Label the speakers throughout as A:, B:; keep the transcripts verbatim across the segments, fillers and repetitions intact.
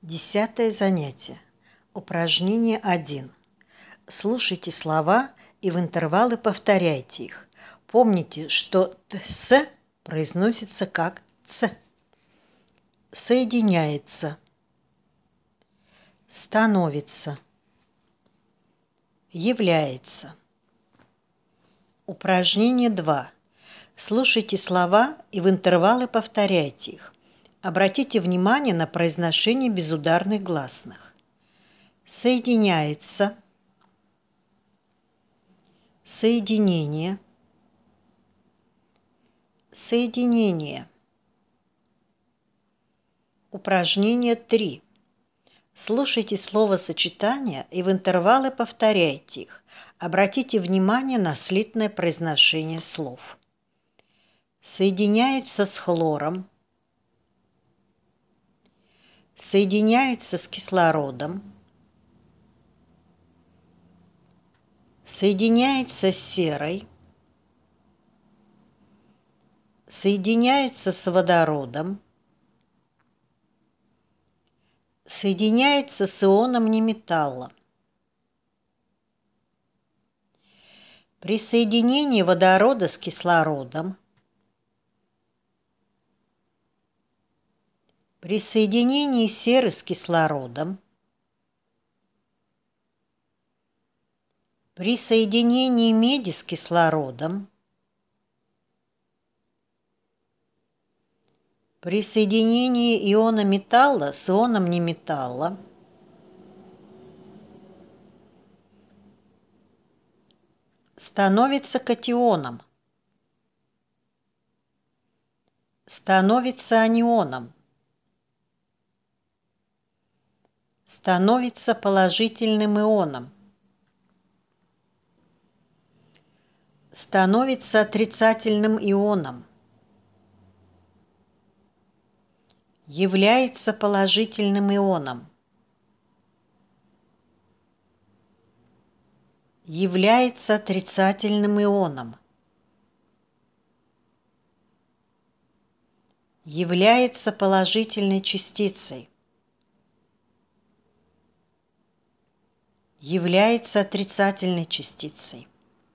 A: Десятое занятие. Упражнение один. Слушайте слова и в интервалы повторяйте их. Помните, что «ц» произносится как «ц». Соединяется. Становится. Является. Упражнение два. Слушайте слова и в интервалы повторяйте их. Обратите внимание на произношение безударных гласных. Соединяется. Соединение. Соединение. Упражнение три. Слушайте словосочетания и в интервалы повторяйте их. Обратите внимание на слитное произношение слов. Соединяется с хлором. Соединяется с кислородом. Соединяется с серой. Соединяется с водородом. Соединяется с ионом неметалла. При соединении водорода с кислородом, при соединении серы с кислородом, при соединении меди с кислородом, при соединении иона металла с ионом неметалла, становится катионом, становится анионом, становится положительным ионом, становится отрицательным ионом, является положительным ионом, является отрицательным ионом, является положительной частицей, является отрицательной частицей.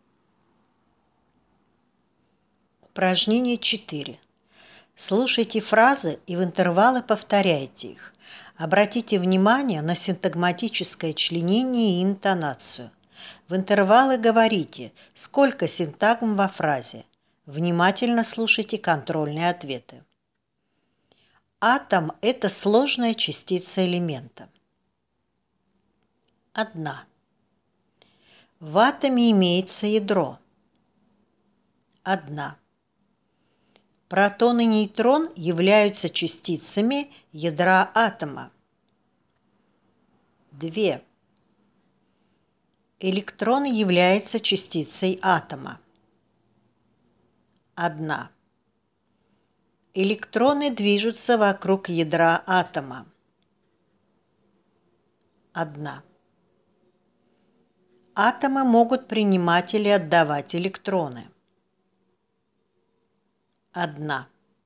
A: Упражнение четыре. Слушайте фразы и в интервалы повторяйте их. Обратите внимание на синтагматическое членение и интонацию. В интервалы говорите, сколько синтагм во фразе. Внимательно слушайте контрольные ответы. Атом – это сложная частица элемента. Одна. В атоме имеется ядро. Одна. Протон и нейтрон являются частицами ядра атома. Две. Электрон является частицей атома. Одна. Электроны движутся вокруг ядра атома. Одна. Атомы могут принимать или отдавать электроны. Одна.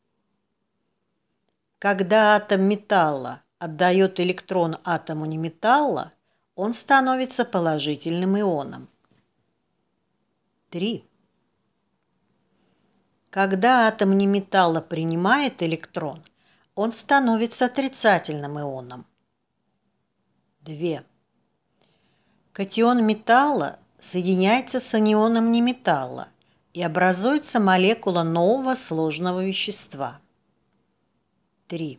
A: Когда атом металла отдает электрон атому неметалла, он становится положительным ионом. Три. Когда атом неметалла принимает электрон, он становится отрицательным ионом. Две. Катион металла соединяется с анионом неметалла, и образуется молекула нового сложного вещества. Три.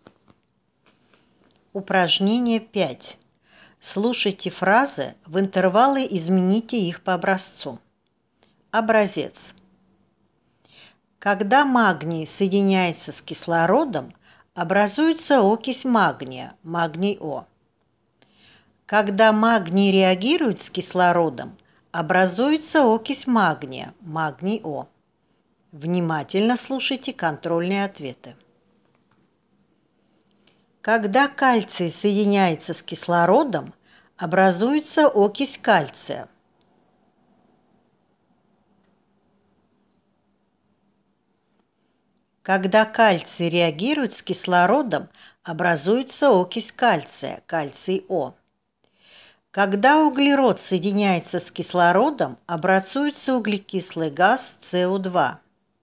A: Упражнение пять. Слушайте фразы, в интервалы измените их по образцу. Образец. Когда магний соединяется с кислородом, образуется окись магния, магний О. Когда магний реагирует с кислородом, образуется окись магния, магний О. Внимательно слушайте контрольные ответы. Когда кальций соединяется с кислородом, образуется окись кальция. Когда кальций реагирует с кислородом, образуется окись кальция, кальций О. Когда углерод соединяется с кислородом, образуется углекислый газ С О два.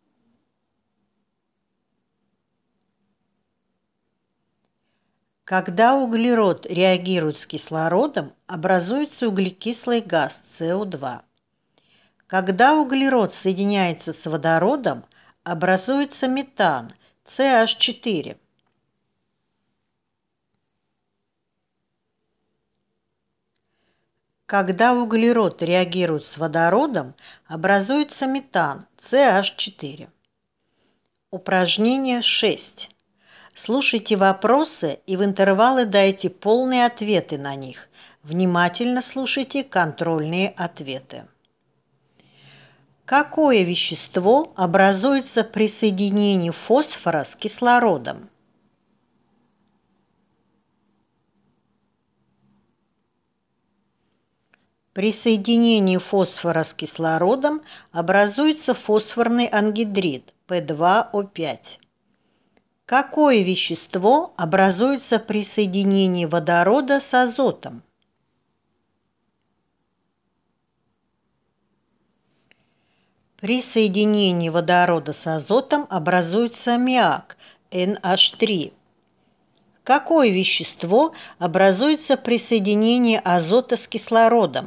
A: Когда углерод реагирует с кислородом, образуется углекислый газ С О два. Когда углерод соединяется с водородом, образуется метан С H четыре. Когда углерод реагирует с водородом, образуется метан С H четыре. Упражнение шесть. Слушайте вопросы и в интервалы дайте полные ответы на них. Внимательно слушайте контрольные ответы. Какое вещество образуется при соединении фосфора с кислородом? При соединении фосфора с кислородом образуется фосфорный ангидрид П два О пять. Какое вещество образуется при соединении водорода с азотом? При соединении водорода с азотом образуется аммиак Н H три. Какое вещество образуется при соединении азота с кислородом?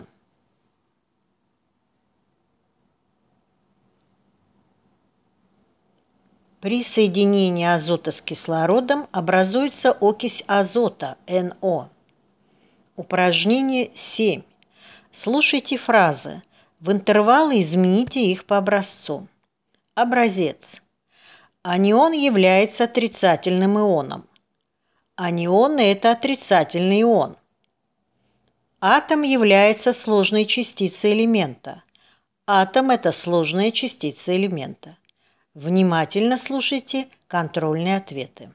A: При соединении азота с кислородом образуется окись азота Н О. Упражнение семь. Слушайте фразы. В интервалы измените их по образцу. Образец. Анион является отрицательным ионом. Анион – это отрицательный ион. Атом является сложной частицей элемента. Атом – это сложная частица элемента. Внимательно слушайте контрольные ответы.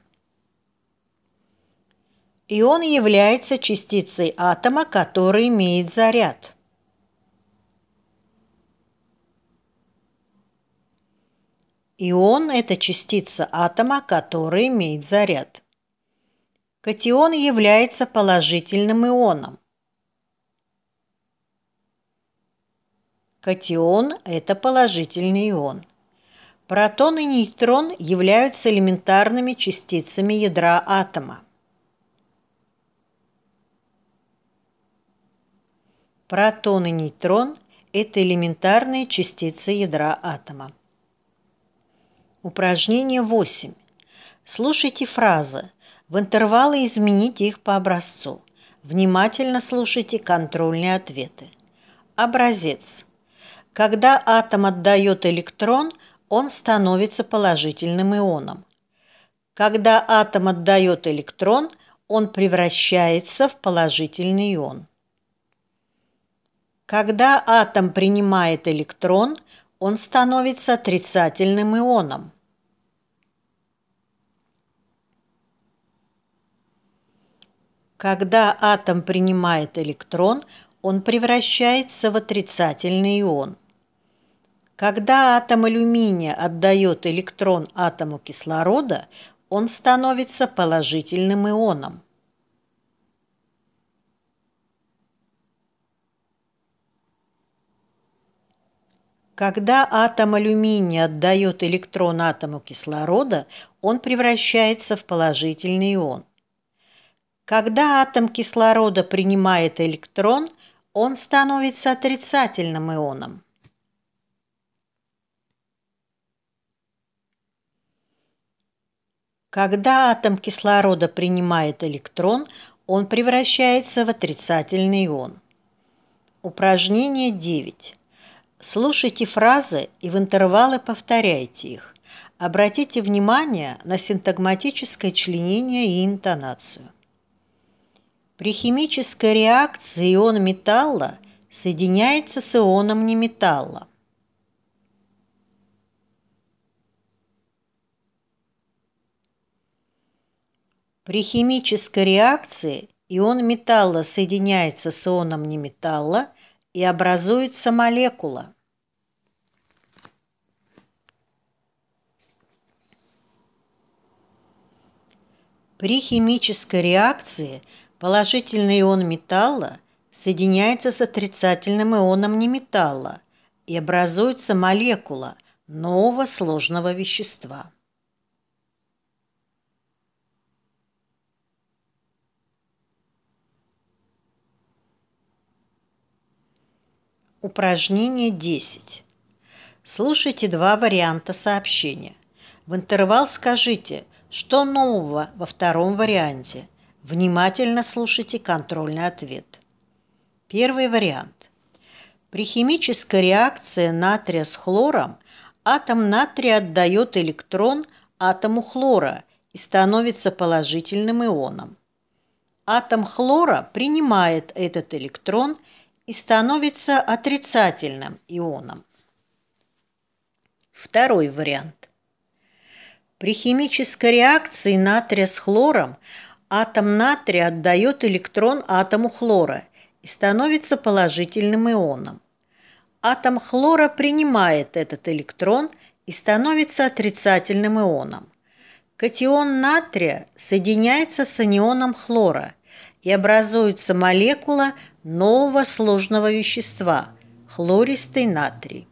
A: Ион является частицей атома, который имеет заряд. Ион – это частица атома, который имеет заряд. Катион является положительным ионом. Катион – это положительный ион. Протон и нейтрон являются элементарными частицами ядра атома. Протон и нейтрон – это элементарные частицы ядра атома. Упражнение восемь. Слушайте фразы. В интервалы измените их по образцу. Внимательно слушайте контрольные ответы. Образец. Когда атом отдает электрон, он становится положительным ионом. Когда атом отдает электрон, он превращается в положительный ион. Когда атом принимает электрон, он становится отрицательным ионом. Когда атом принимает электрон, он превращается в отрицательный ион. Когда атом алюминия отдает электрон атому кислорода, он становится положительным ионом. Когда атом алюминия отдает электрон атому кислорода, он превращается в положительный ион. Когда атом кислорода принимает электрон, он становится отрицательным ионом. Когда атом кислорода принимает электрон, он превращается в отрицательный ион. Упражнение девять. Слушайте фразы и в интервалы повторяйте их. Обратите внимание на синтагматическое членение и интонацию. При химической реакции ион металла соединяется с ионом неметалла. При химической реакции ион металла соединяется с ионом неметалла и образуется молекула. При химической реакции положительный ион металла соединяется с отрицательным ионом неметалла и образуется молекула нового сложного вещества. Упражнение десять. Слушайте два варианта сообщения. В интервал скажите, что нового во втором варианте. Внимательно слушайте контрольный ответ. Первый вариант. При химической реакции натрия с хлором атом натрия отдает электрон атому хлора и становится положительным ионом. Атом хлора принимает этот электрон и становится отрицательным ионом. Второй вариант. При химической реакции натрия с хлором атом натрия отдает электрон атому хлора и становится положительным ионом. Атом хлора принимает этот электрон и становится отрицательным ионом. Катион натрия соединяется с анионом хлора и образуется молекула нового сложного вещества – хлористый натрий.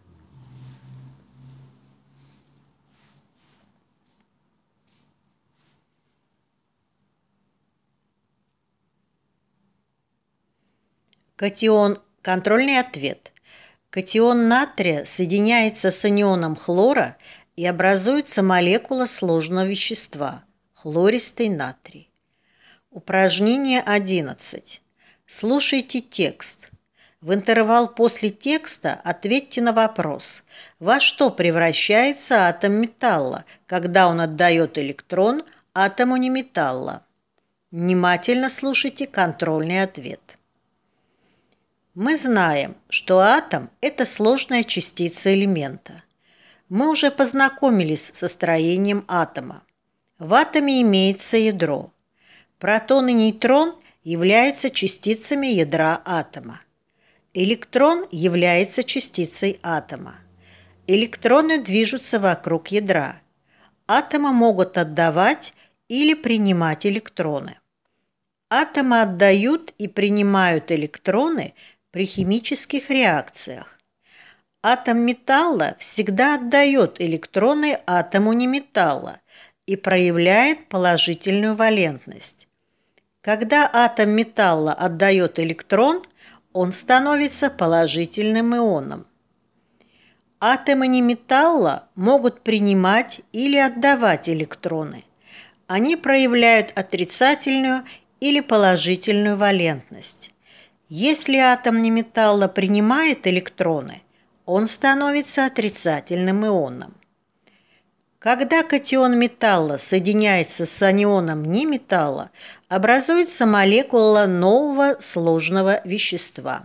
A: Катион, контрольный ответ. Катион натрия соединяется с анионом хлора и образуется молекула сложного вещества – хлористый натрий. Упражнение одиннадцать. Слушайте текст. В интервал после текста ответьте на вопрос: во что превращается атом металла, когда он отдает электрон атому неметалла? Внимательно слушайте контрольный ответ. Мы знаем, что атом – это сложная частица элемента. Мы уже познакомились со строением атома. В атоме имеется ядро. Протон и нейтрон являются частицами ядра атома. Электрон является частицей атома. Электроны движутся вокруг ядра. Атомы могут отдавать или принимать электроны. Атомы отдают и принимают электроны при химических реакциях. Атом металла всегда отдает электроны атому неметалла и проявляет положительную валентность. Когда атом металла отдает электрон, он становится положительным ионом. Атомы неметалла могут принимать или отдавать электроны. Они проявляют отрицательную или положительную валентность. Если атом неметалла принимает электроны, он становится отрицательным ионом. Когда катион металла соединяется с анионом неметалла, образуется молекула нового сложного вещества.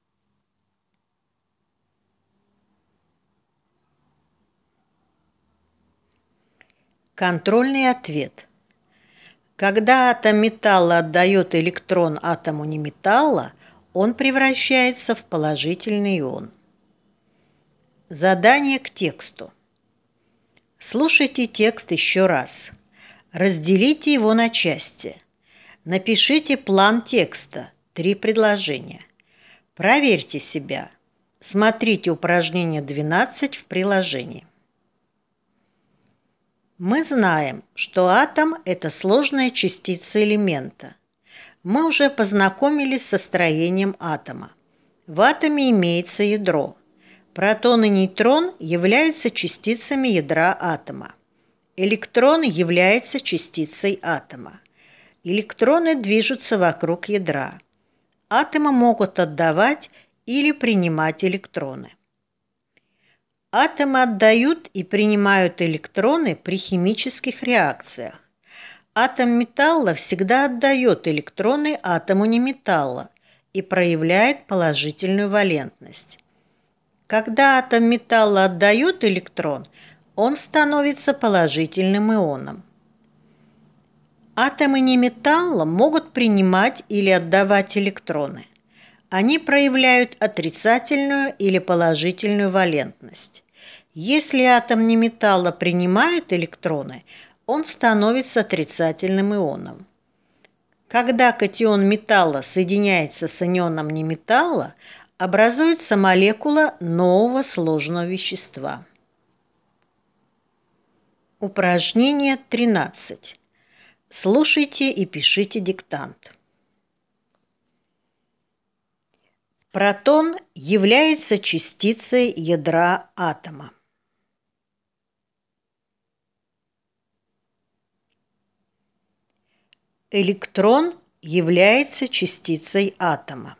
A: Контрольный ответ. Когда атом металла отдает электрон атому неметалла, он превращается в положительный ион. Задание к тексту. Слушайте текст еще раз. Разделите его на части. Напишите план текста, три предложения. Проверьте себя. Смотрите упражнение двенадцать в приложении. Мы знаем, что атом – это сложная частица элемента. Мы уже познакомились со строением атома. В атоме имеется ядро. Протон и нейтрон являются частицами ядра атома. Электрон является частицей атома. Электроны движутся вокруг ядра. Атомы могут отдавать или принимать электроны. Атомы отдают и принимают электроны при химических реакциях. Атом металла всегда отдает электроны атому неметалла и проявляет положительную валентность. Когда атом металла отдает электрон, он становится положительным ионом. Атомы неметалла могут принимать или отдавать электроны. Они проявляют отрицательную или положительную валентность. Если атом неметалла принимает электроны, он становится отрицательным ионом. Когда катион металла соединяется с анионом неметалла, образуется молекула нового сложного вещества. Упражнение тринадцать. Слушайте и пишите диктант. Протон является частицей ядра атома. Электрон является частицей атома.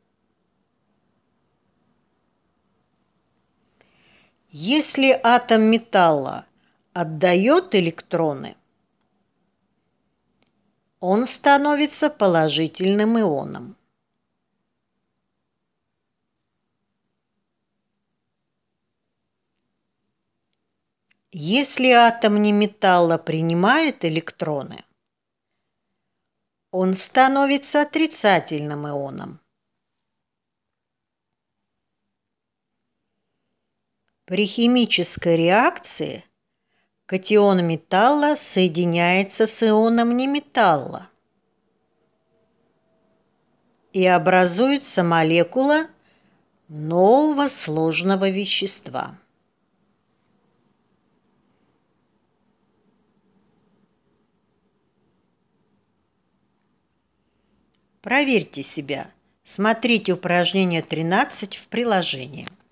A: Если атом металла отдает электроны, он становится положительным ионом. Если атом неметалла принимает электроны, он становится отрицательным ионом. При химической реакции катион металла соединяется с ионом неметалла и образуется молекула нового сложного вещества. Проверьте себя. Смотрите упражнение тринадцать в приложении.